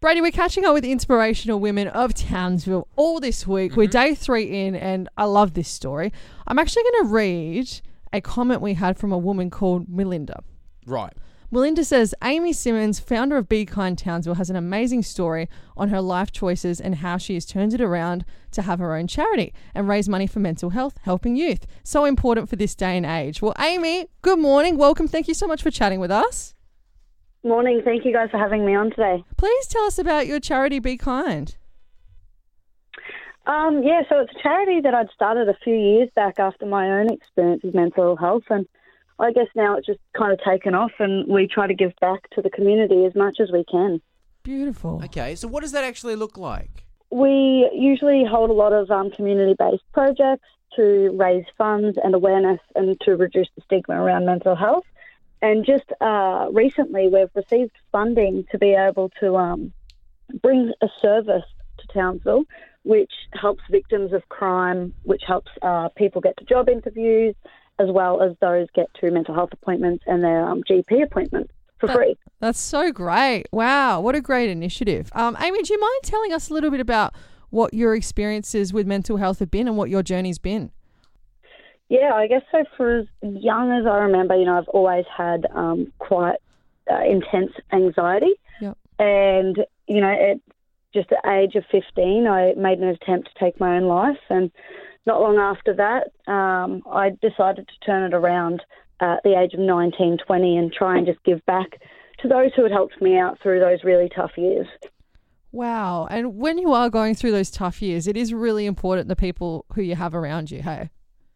Brady, we're catching up with inspirational women of Townsville all this week. We're day 3 in, and I love this story. I'm actually going to read a comment we had from a woman called Melinda. Right. Melinda says, Amy Simmons, founder of Be Kind Townsville, has an amazing story on her life choices and how she has turned it around to have her own charity and raise money for mental health, helping youth. So important for this day and age. Well, Amy, good morning. Welcome. Thank you so much for chatting with us. Morning. Thank you guys for having me on today. Please tell us about your charity, Be Kind. So it's a charity that I'd started a few years back after my own experience with mental health, and I guess now it's just kind of taken off, and we try to give back to the community as much as we can. Beautiful. Okay, so what does that actually look like? We usually hold a lot of community-based projects to raise funds and awareness and to reduce the stigma around mental health. And just recently we've received funding to be able to bring a service to Townsville which helps victims of crime, which helps people get to job interviews, as well as those get to mental health appointments and their GP appointments for free. That's so great. Wow, what a great initiative. Amy, do you mind telling us a little bit about what your experiences with mental health have been and what your journey's been? Yeah, I guess so. For as young as I remember, I've always had quite intense anxiety. Yep. And, at just the age of 15, I made an attempt to take my own life. And not long after that, I decided to turn it around at the age of 19, 20 and try and just give back to those who had helped me out through those really tough years. Wow. And when you are going through those tough years, it is really important the people who you have around you, hey?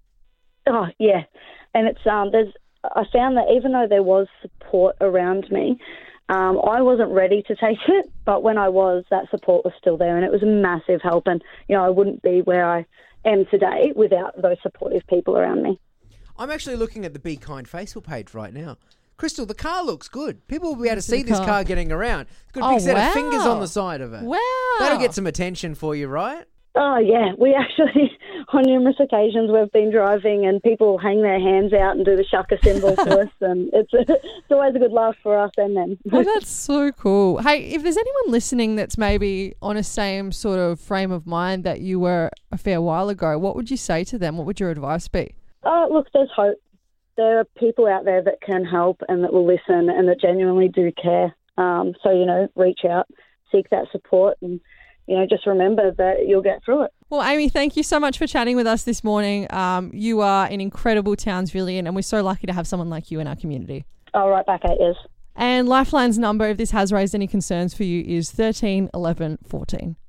Oh, yeah. And it's I found that even though there was support around me, I wasn't ready to take it, but when I was, that support was still there, and it was a massive help. And, I wouldn't be where I am today without those supportive people around me. I'm actually looking at the Be Kind Facebook page right now. Crystal, the car looks good. People will be able to see this car getting around. Good big set of fingers on the side of it. Wow. That'll get some attention for you, right? Oh, yeah. We actually, on numerous occasions, we've been driving and people hang their hands out and do the shaka symbol to us, and it's always a good laugh for us and them. Oh, that's so cool. Hey, if there's anyone listening that's maybe on a same sort of frame of mind that you were a fair while ago, what would you say to them? What would your advice be? Look, there's hope. There are people out there that can help and that will listen and that genuinely do care. So, reach out, seek that support, and just remember that you'll get through it. Well, Amy, thank you so much for chatting with us this morning. You are an incredible Townsvillian, and we're so lucky to have someone like you in our community. Oh, right back at you. And Lifeline's number, if this has raised any concerns for you, is 13 11 14.